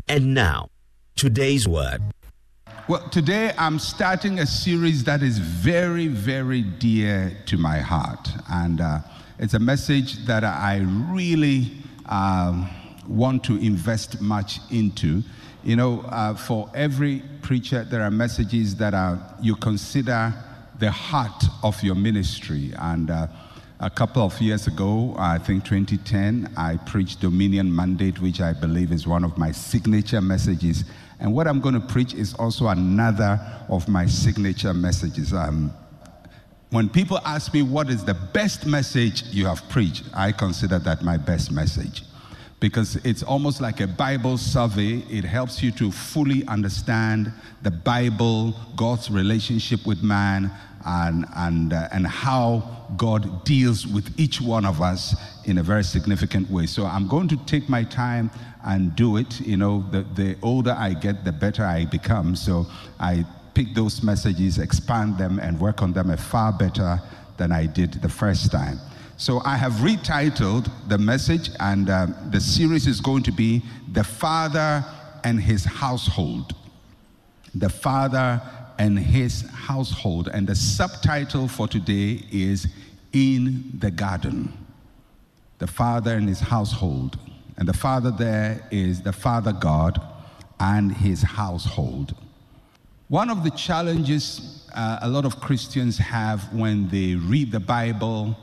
And now, today's word. Well, today I'm starting a series that is very, very dear to my heart. And it's a message that I really want to invest much into. You know, for every preacher, there are messages that you consider the heart of your ministry. And a couple of years ago, I think 2010, I preached Dominion Mandate, which I believe is one of my signature messages. And what I'm going to preach is also another of my signature messages. When people ask me what is the best message you have preached, I consider that my best message. Because it's almost like a Bible survey. It helps you to fully understand the Bible, God's relationship with man, and how God deals with each one of us in a very significant way. So I'm going to take my time and do it. You know, the older I get, the better I become. So I pick those messages, expand them, and work on them far better than I did the first time. So I have retitled the message, and the series is going to be The Father and His Household. The Father and His Household. And the subtitle for today is In the Garden. The Father and His Household. And the Father there is the Father God and His household. One of the challenges a lot of Christians have when they read the Bible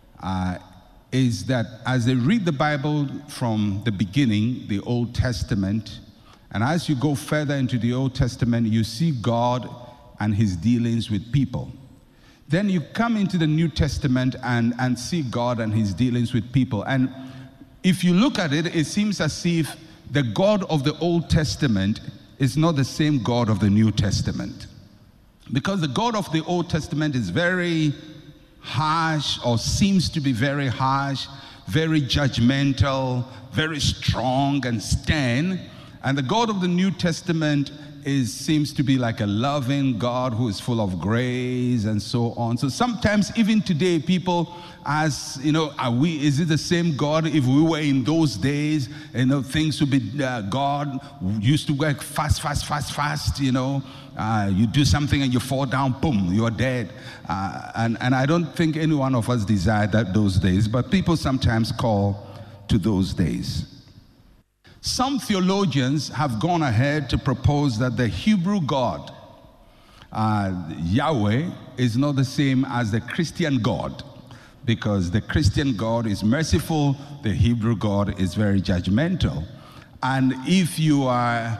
is that as they read the Bible from the beginning, the Old Testament, and as you go further into the Old Testament, you see God and His dealings with people. Then you come into the New Testament and see God and His dealings with people. And if you look at it, it seems as if the God of the Old Testament is not the same God of the New Testament. Because the God of the Old Testament is very harsh, or seems to be very harsh, very judgmental, very strong and stern. And the God of the New Testament seems to be like a loving God who is full of grace and so on. So sometimes, even today, people ask, you know, is it the same God? If we were in those days, you know, things would be, God used to work fast, you know. You do something and you fall down, boom, you're dead. And I don't think any one of us desired those days, but people sometimes call to those days. Some theologians have gone ahead to propose that the Hebrew God, Yahweh, is not the same as the Christian God, because the Christian God is merciful, the Hebrew God is very judgmental. And if you are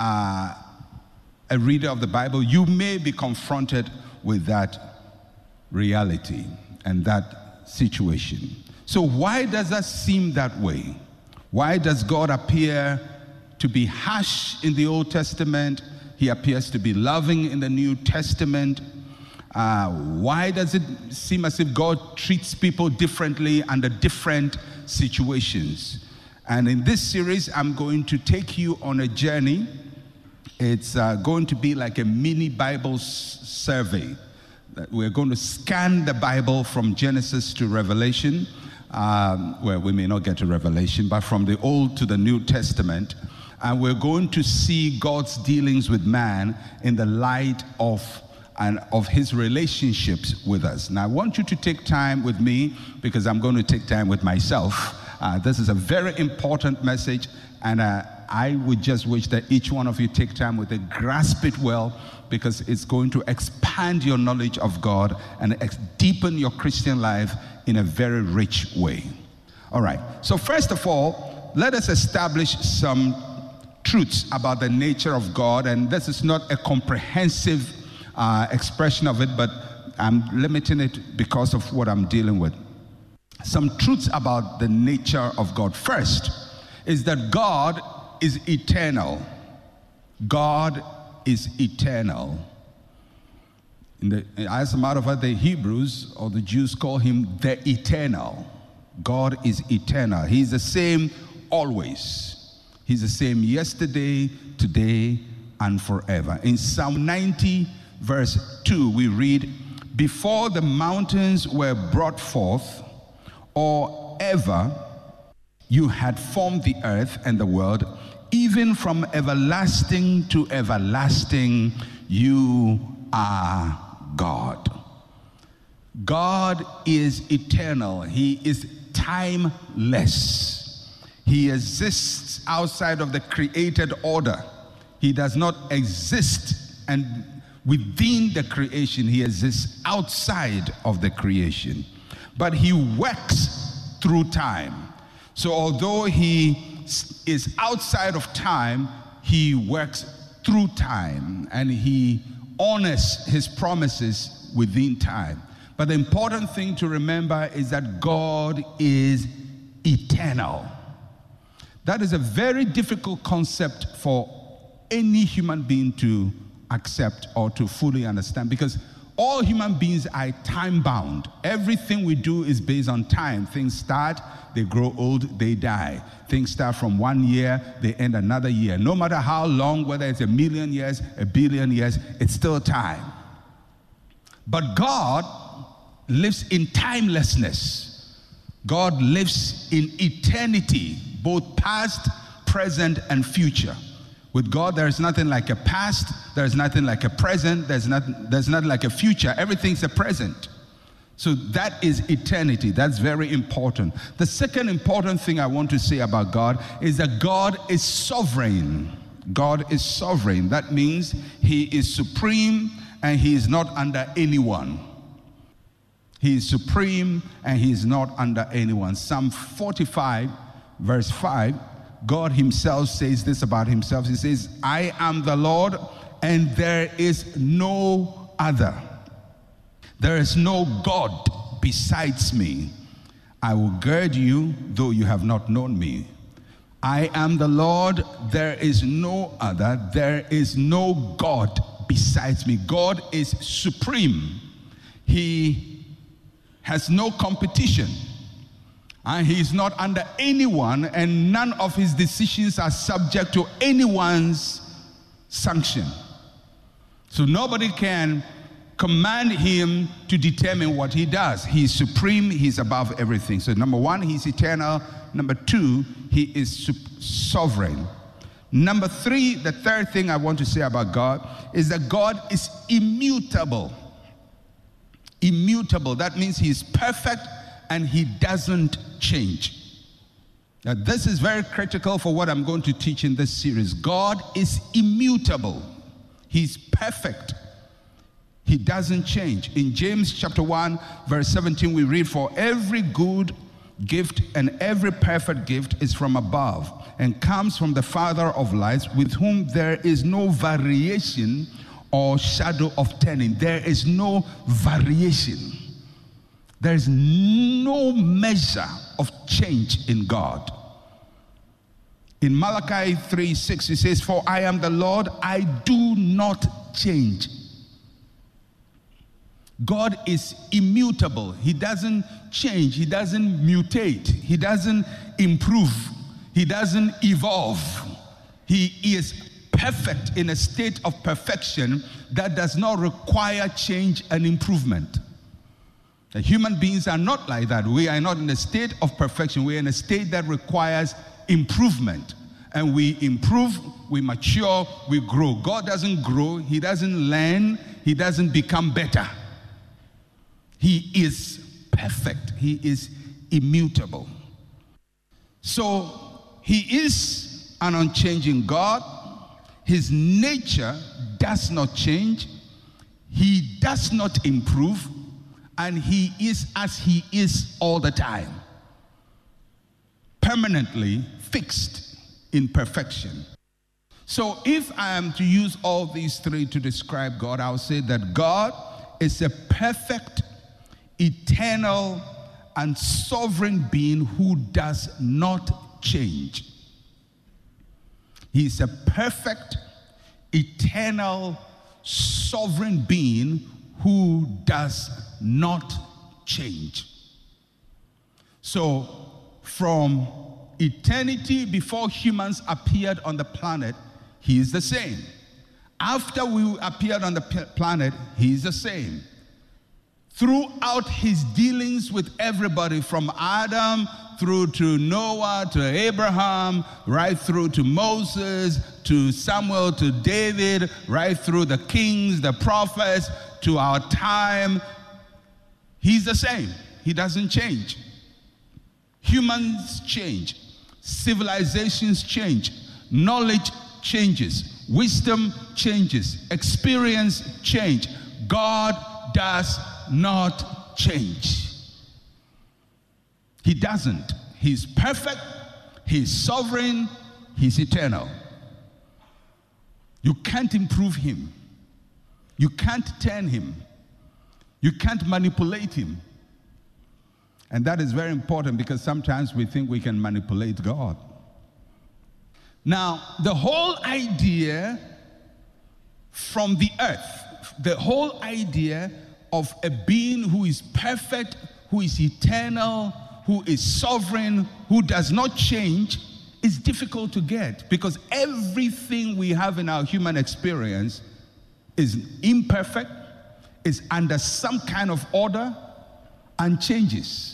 a reader of the Bible, you may be confronted with that reality and that situation. So why does that seem that way? Why does God appear to be harsh in the Old Testament? He appears to be loving in the New Testament. Why does it seem as if God treats people differently under different situations? And in this series, I'm going to take you on a journey. It's going to be like a mini Bible survey. We're going to scan the Bible from Genesis to Revelation. Well, we may not get to Revelation, but from the Old to the New Testament. And we're going to see God's dealings with man in the light of His relationships with us. Now, I want you to take time with me, because I'm going to take time with myself. This is a very important message, and I would just wish that each one of you take time with it, grasp it well, because it's going to expand your knowledge of God and deepen your Christian life in a very rich way. All right, so first of all, let us establish some truths about the nature of God, and this is not a comprehensive expression of it, but I'm limiting it because of what I'm dealing with. Some truths about the nature of God. First is that God is eternal. God is eternal. As a matter of fact, the Hebrews or the Jews call Him the Eternal. God is eternal. He's the same always. He's the same yesterday, today, and forever. In Psalm 90, verse 2, we read, "Before the mountains were brought forth, or ever you had formed the earth and the world, even from everlasting to everlasting, you are God. God is eternal. He is timeless. He exists outside of the created order. He does not exist and within the creation. He exists outside of the creation. But he works through time. So although he is outside of time, he works through time, and he honors his promises within time. But the important thing to remember is that God is eternal. That is a very difficult concept for any human being to accept or to fully understand, because all human beings are time-bound. Everything we do is based on time. Things start, they grow old, they die. Things start from 1 year, they end another year. No matter how long, whether it's 1,000,000 years, 1,000,000,000 years, it's still time. But God lives in timelessness. God lives in eternity, both past, present, and future. With God, there is nothing like a past, there is nothing like a present, there's nothing like a future. Everything's a present. So that is eternity. That's very important. The second important thing I want to say about God is that God is sovereign. God is sovereign. That means he is supreme and he is not under anyone. He is supreme and he is not under anyone. Psalm 45, verse 5, God himself says this about himself. He says, I am the Lord and there is no other. There is no God besides me. I will gird you, though you have not known me. I am the Lord, there is no other. There is no God besides me. God is supreme. He has no competition. And he is not under anyone, and none of his decisions are subject to anyone's sanction. So nobody can command him to determine what he does. He is supreme, he's above everything. So number one, he's eternal. Number two, he is sovereign. Number three, the third thing I want to say about God is that God is immutable. Immutable, that means he's perfect and he doesn't change. Now, this is very critical for what I'm going to teach in this series. God is immutable. He's perfect. He doesn't change. In James chapter 1, verse 17, we read, for every good gift and every perfect gift is from above and comes from the Father of lights, with whom there is no variation or shadow of turning. There is no variation. There is no measure of change in God. In Malachi 3:6, it says, for I am the Lord, I do not change. God is immutable. He doesn't change. He doesn't mutate. He doesn't improve. He doesn't evolve. He is perfect, in a state of perfection that does not require change and improvement. The human beings are not like that. We are not in a state of perfection. We are in a state that requires improvement. And we improve, we mature, we grow. God doesn't grow. He doesn't learn. He doesn't become better. He is perfect. He is immutable. So he is an unchanging God. His nature does not change. He does not improve. And he is as he is all the time. Permanently fixed in perfection. So if I am to use all these three to describe God, I will say that God is a perfect, eternal, and sovereign being who does not change. He is a perfect, eternal, sovereign being who does not change. So, from eternity before humans appeared on the planet, he is the same. After we appeared on the planet, he is the same. throughout his dealings with everybody, from Adam through to Noah, to Abraham, right through to Moses, to Samuel, to David, right through the kings, the prophets, to our time, he's the same. He doesn't change. Humans change. Civilizations change. Knowledge changes. Wisdom changes. Experience change. God does not change. He doesn't. He's perfect. He's sovereign. He's eternal. You can't improve him. You can't turn him. You can't manipulate him. And that is very important, because sometimes we think we can manipulate God. Now, the whole idea from the earth, the whole idea of a being who is perfect, who is eternal, who is sovereign, who does not change, is difficult to get, because everything we have in our human experience is imperfect, is under some kind of order, and changes.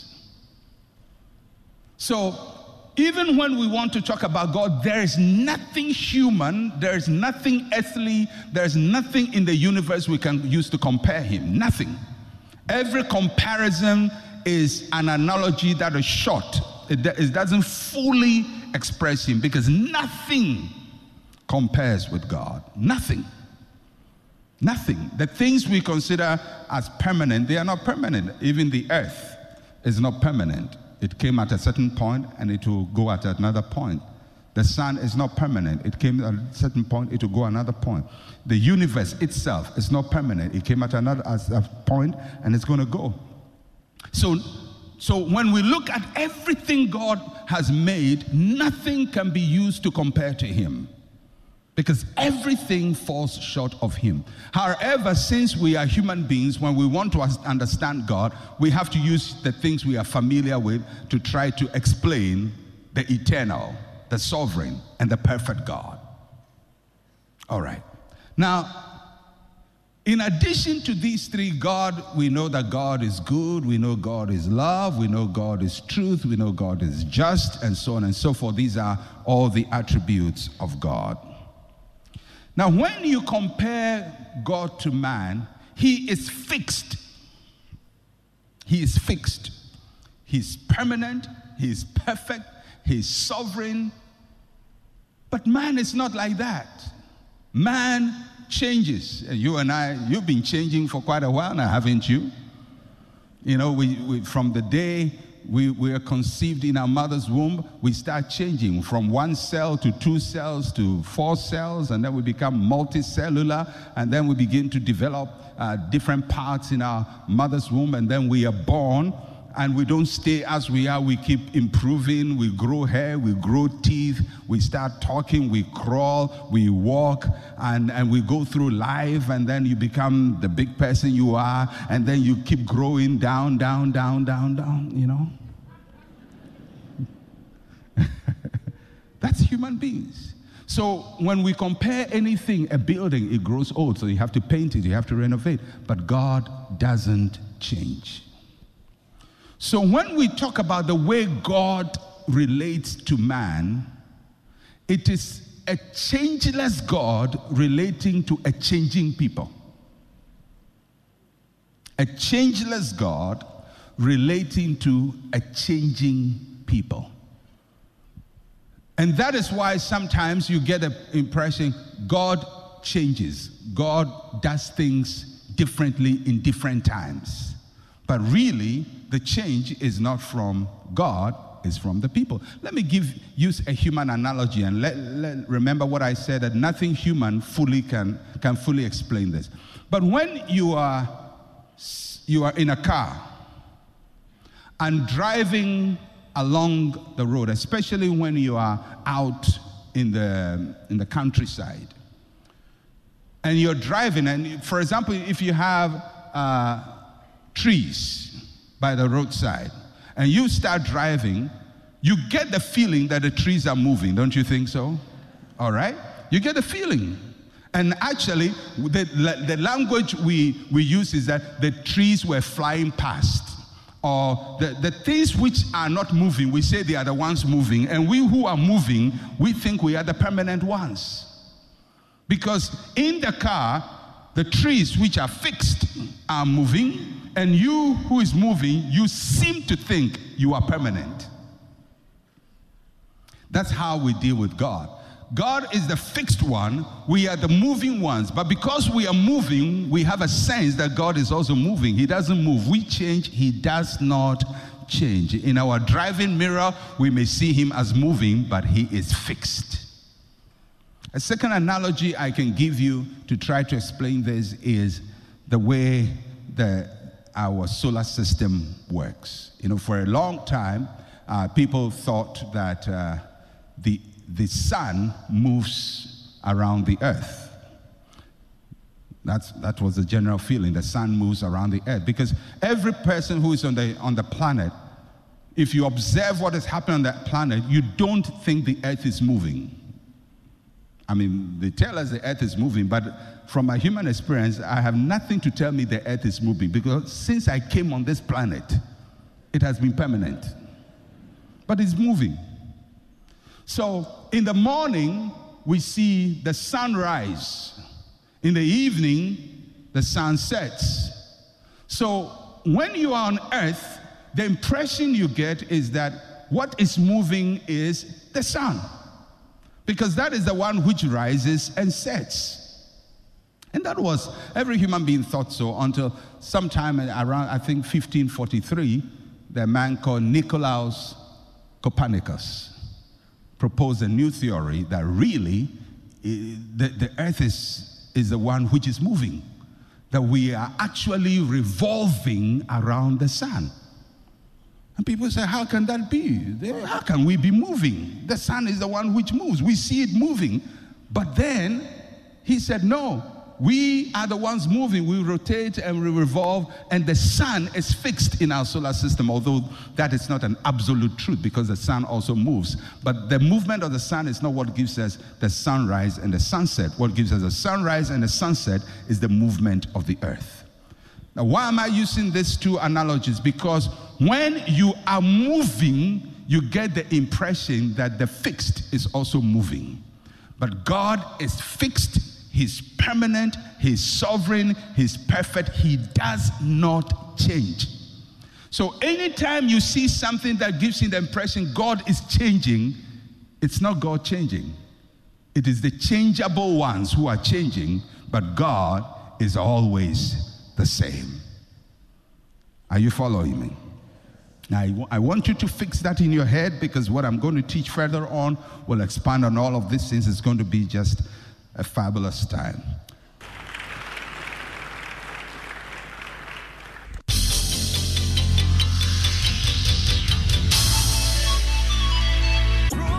So, even when we want to talk about God, there is nothing human, there is nothing earthly, there is nothing in the universe we can use to compare him. Nothing. Every comparison is an analogy that is short. It doesn't fully express him, because nothing compares with God. Nothing. Nothing. The things we consider as permanent, they are not permanent. Even the earth is not permanent. It came at a certain point and it will go at another point. The sun is not permanent. It came at a certain point, it will go another point. The universe itself is not permanent. It came at another point and it's going to go. So when we look at everything God has made, nothing can be used to compare to him, because everything falls short of him. However, since we are human beings, when we want to understand God, we have to use the things we are familiar with to try to explain the eternal, the sovereign, and the perfect God. All right. Now, in addition to these three, God, we know that God is good, we know God is love, we know God is truth, we know God is just, and so on and so forth. These are all the attributes of God. Now, when you compare God to man, he is fixed. He is fixed. He's permanent. He's perfect. He's sovereign. But man is not like that. Man changes. You and I, you've been changing for quite a while now, haven't you? You know, we from the day we are conceived in our mother's womb, we start changing from 1 cell to 2 cells to 4 cells, and then we become multicellular, and then we begin to develop different parts in our mother's womb, and then we are born, and we don't stay as we are. We keep improving. We grow hair, we grow teeth, we start talking, we crawl, we walk, and we go through life, and then you become the big person you are, and then you keep growing down, you know. That's human beings. So when we compare anything, a building, it grows old, so you have to paint it, you have to renovate. But God doesn't change. So when we talk about the way God relates to man, it is a changeless God relating to a changing people. A changeless God relating to a changing people. And that is why sometimes you get the impression God changes. God does things differently in different times. But really, the change is not from God, it's from the people. Let me use a human analogy, and remember what I said, that nothing human can fully explain this. But when you are in a car and driving along the road, especially when you are out in the countryside, and you're driving, and for example, if you have trees by the roadside, and you start driving, you get the feeling that the trees are moving, don't you think so? All right? You get the feeling. And actually, the language we use is that the trees were flying past. Or the things which are not moving, we say they are the ones moving. And we who are moving, we think we are the permanent ones. Because in the car, the trees which are fixed are moving. And you who is moving, you seem to think you are permanent. That's how we deal with God. God is the fixed one, we are the moving ones. But because we are moving, we have a sense that God is also moving. He doesn't move. We change, he does not change. In our driving mirror, we may see him as moving, but he is fixed. A second analogy I can give you to try to explain this is the way our solar system works. For a long time, people thought that the sun moves around the earth. That was the general feeling. The sun moves around the earth because every person who is on the planet, if you observe what is happening on that planet, you don't think the earth is moving. I mean, they tell us the earth is moving, but from my human experience, I have nothing to tell me the earth is moving because since I came on this planet, it has been permanent. But it's moving. So in the morning, we see the sun rise. In the evening, the sun sets. So when you are on earth, the impression you get is that what is moving is the sun. Because that is the one which rises and sets. And that was, every human being thought so until sometime around, I think, 1543, the man called Nicolaus Copernicus proposed a new theory that really the earth is the one which is moving, that we are actually revolving around the sun. And people say, how can that be? How can we be moving? The sun is the one which moves. We see it moving. But then he said, no, we are the ones moving. We rotate and we revolve, and the sun is fixed in our solar system, although that is not an absolute truth because the sun also moves. But the movement of the sun is not what gives us the sunrise and the sunset. What gives us the sunrise and the sunset is the movement of the earth. Now, why am I using these two analogies? Because when you are moving, you get the impression that the fixed is also moving. But God is fixed. He's permanent, he's sovereign, he's perfect, he does not change. So anytime you see something that gives you the impression God is changing, it's not God changing. It is the changeable ones who are changing, but God is always the same. Are you following me? Now, I want you to fix that in your head because what I'm going to teach further on will expand on all of these things. It's going to be just a fabulous time.